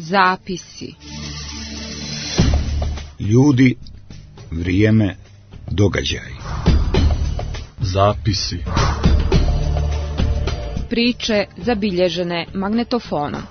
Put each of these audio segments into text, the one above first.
Zapisi. Ljudi, vrijeme, događaj. Zapisi. Priče zabilježene magnetofonom.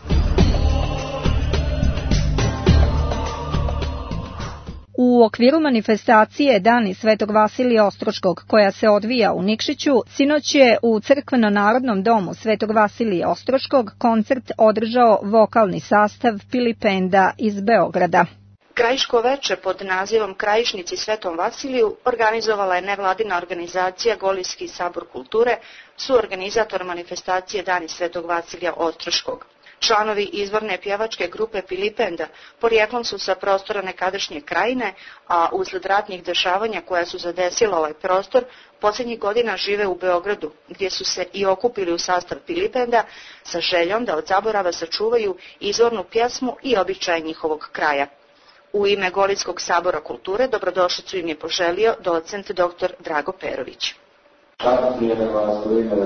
U okviru manifestacije Dani Svetog Vasilija Ostroškog, koja se odvija u Nikšiću, sinoć je u Crkveno-narodnom domu Svetog Vasilija Ostroškog koncert održao vokalni sastav Pilipenda iz Beograda. Krajiško veče pod nazivom Krajišnici Svetom Vasiliju organizovala je nevladina organizacija Golijski sabor kulture, suorganizator manifestacije Dani Svetog Vasilija Ostroškog. Članovi izvorne pjevačke grupe Pilipenda porijeklom su sa prostora nekadašnje Krajine, a usled ratnih dešavanja koja su zadesila ovaj prostor, posljednjih godina žive u Beogradu, gdje su se i okupili u sastav Pilipenda sa željom da od zaborava sačuvaju izvornu pjesmu i običaje njihovog kraja. U ime Golijskog sabora kulture dobrodošlicu im je poželio docent dr. Drago Perović. Čast mi je vas u ime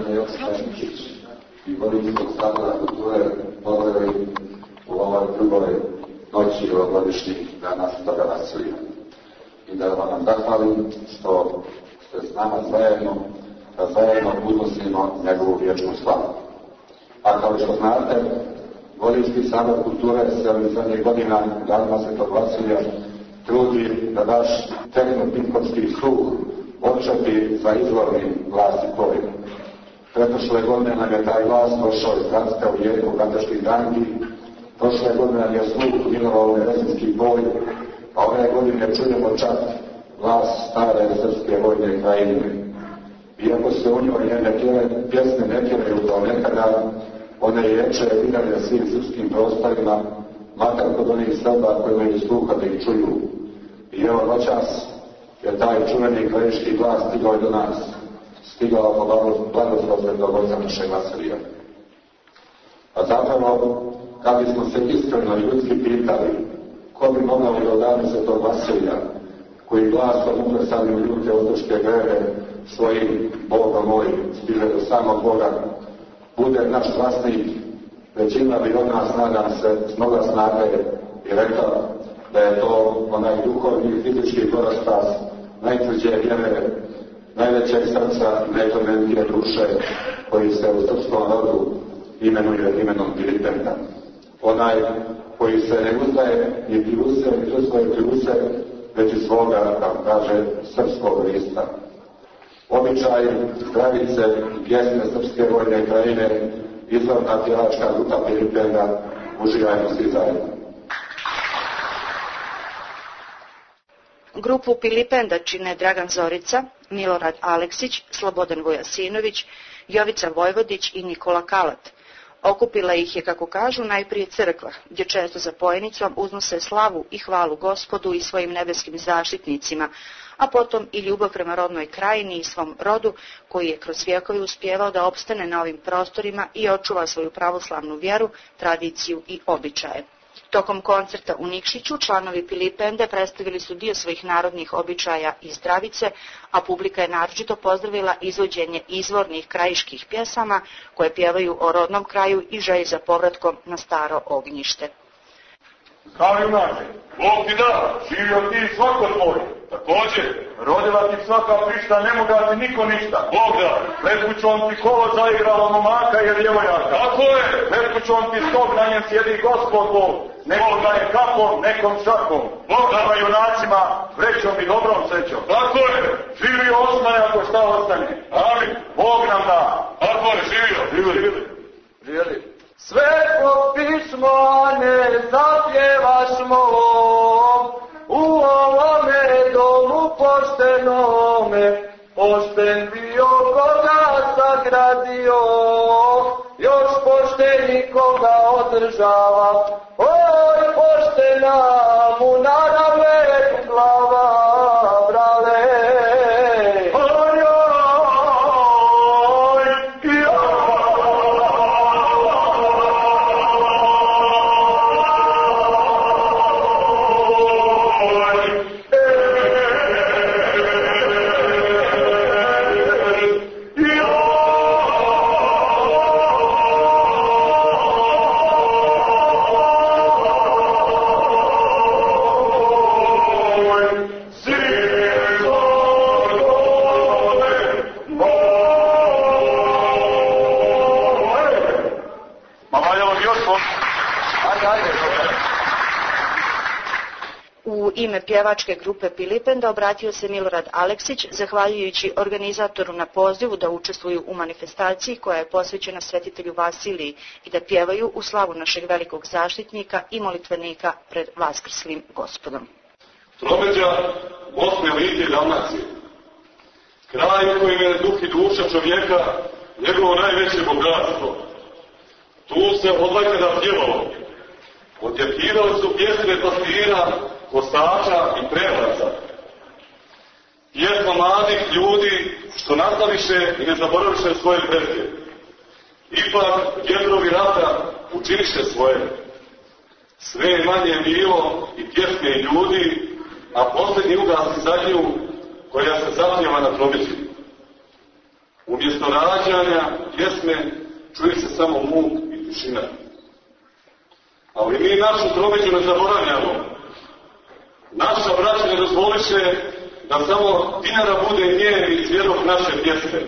i Golijskog sabora kulture pozdravim u ovoj drugoj noći ovogodišnjih Dana Svetoga Vasilija. I da vam zahvalim što ste s nama zajedno, da zajedno uznosimo njegovu vječnu slavu. A kao što znate, Golijski sabor kulture se ovih zadnjih godina Dana Svetog Vasilija trudi da naš tehnopinkovski sluh odčepi za izvorni glas i povijek. Pretošle godine nam je taj glas došao iz Gradska u jeku Gadaških dangi, prošle godine nam je sluh milovao u Nerezinski boj, a ove godine čujemo čak glas stare srpske vojne Krajine. Iako se u njoj njene pjesme ne pjevaju kao nekada, one ječe vidane svim srpskim prostorima, makar kod onih Srba koji imaju sluha da ih čuju. I evo noćas je taj čuveni krajiški glas stigao do nas, stigao po blagoslov Svetog Oca našeg Vasilija. A zapravo, kad bismo se iskreno i ljudski pitali ko bi mogao da odani Svetog Vasilija, koji glasom ukresanim ljude otoške greve svojim Bogom mojim stiže do samog Boga, bude naš vlasnik, većina bi od nas, nadam se, smogla snage i rekla da je to onaj duhovni i fizički porastas najtvrđe vjere, najvećeg srca, najplemenitije duše koji se u srpskom rodu imenuje imenom Pilipenda. Onaj koji se ne uzdaje ni pljuse, ni svoje pljuse, već i svoga, kako kaže, srpskog lista. Običaj, pravice i pjesme Srpske vojne Krajine, izvorna pjevačka grupa Pilipenda, uživajmo svi zajedno. Grupu Pilipenda čine Dragan Zorica, Milorad Aleksić, Slobodan Vojasinović, Jovica Vojvodić i Nikola Kalat. Okupila ih je, kako kažu, najprije crkva, gdje često za pojenicom uznose slavu i hvalu Gospodu i svojim nebeskim zaštitnicima, a potom i ljubav prema rodnoj Krajini i svom rodu, koji je kroz vjekove uspjevao da opstane na ovim prostorima i očuva svoju pravoslavnu vjeru, tradiciju i običaje. Tokom koncerta u Nikšiću članovi Pilipende predstavili su dio svojih narodnih običaja i zdravice, a publika je naročito pozdravila izvođenje izvornih krajiških pjesama koje pjevaju o rodnom kraju i želji za povratkom na staro ognjište. Kao junače, Bog ti da, živio ti i svako tvoj. Također, rodila ti svaka prišta, ne moga ti niko ništa. Bog da, pred kućom ti kolo zaigralo momaka i djevojaka. Tako je, pred kućom ti stog, na njem sjedi Gospod Bog. Nekom daje kapom, nekom šakom. Bog da junacima, vrećom i dobrom srećom. Tako je, živio osmaj ako šta ostane. Amin, Bog nam da. Tako je, živio. Sve po pismo ne zapjevaš mom, u ovome domu poštenome, pošten bio koga sagradio, još pošteni koga održava, oj poštena mu narave glava, brale. U ime pjevačke grupe Pilipenda obratio se Milorad Aleksić, zahvaljujući organizatoru na pozivu da učestvuju u manifestaciji koja je posvećena svetitelju Vasiliji i da pjevaju u slavu našeg velikog zaštitnika i molitvenika pred Vaskrslim Gospodom. Tromeđa Bosne, Like i Dalmacije. Kraj koji je duh i duša čovjeka, njegovo najveće bogatstvo. Tu se odvajkada pjevalo. Odjekivali su pjesme pastira, kostača i prevlaca. Pjesma mladih ljudi što nastaviše i ne zaboraviše svoje pretke. Ipak vjetrovi rata učiniše svoje. Sve je manje bilo i pjesme i ljudi, a posljednji ugasi zadnju koja se zapjeva na tromeđi. Umjesto rađanja pjesme čuje se samo muk i tišina. Ali mi našu tromeđu ne zaboravljamo. Naša braća ne dozvoliše da samo dinara bude njen i svjedok naše pjesme.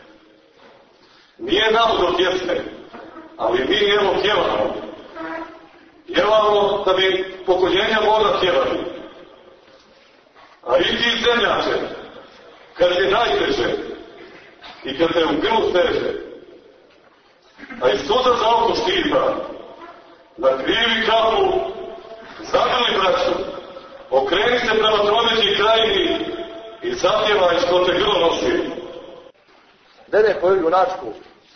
Nije navod pjesme, ali mi evo pjevamo. Pjevamo da bi pokoljenja mogla pjevati. A i ti zemljače, kad je najteže i kad te u grlu steže, a i suza za oko štipa, na krivi kapu, zagrli braću, okreni se prema tromeđi krajini i zapjevaj što te grlo nosi. Dede, pojedu junačku.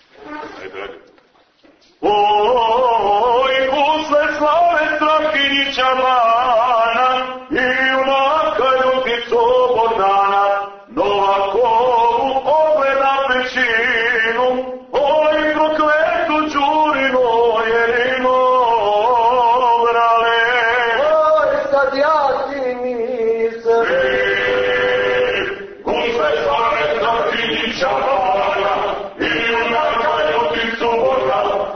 Oj, usle slave Strahinjića bana i junaka Ljuticu Bogdana, Novakovu ogleda pećinu, oj, prokletu Đurinu Jerinu, brale. Oj, sad ja ti nisam. Usle slave Strahinjića bana i junaka Ljuticu Bogdana,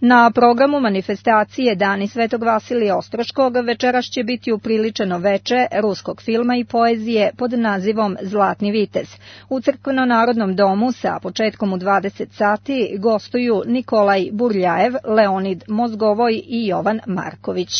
Na programu manifestacije Dani Svetog Vasilija Ostroškog večeras će biti upriličeno veče ruskog filma i poezije pod nazivom Zlatni vitez. U Crkveno-narodnom domu sa početkom u 20 sati gostuju Nikolaj Burljajev, Leonid Mozgovoj i Jovan Marković.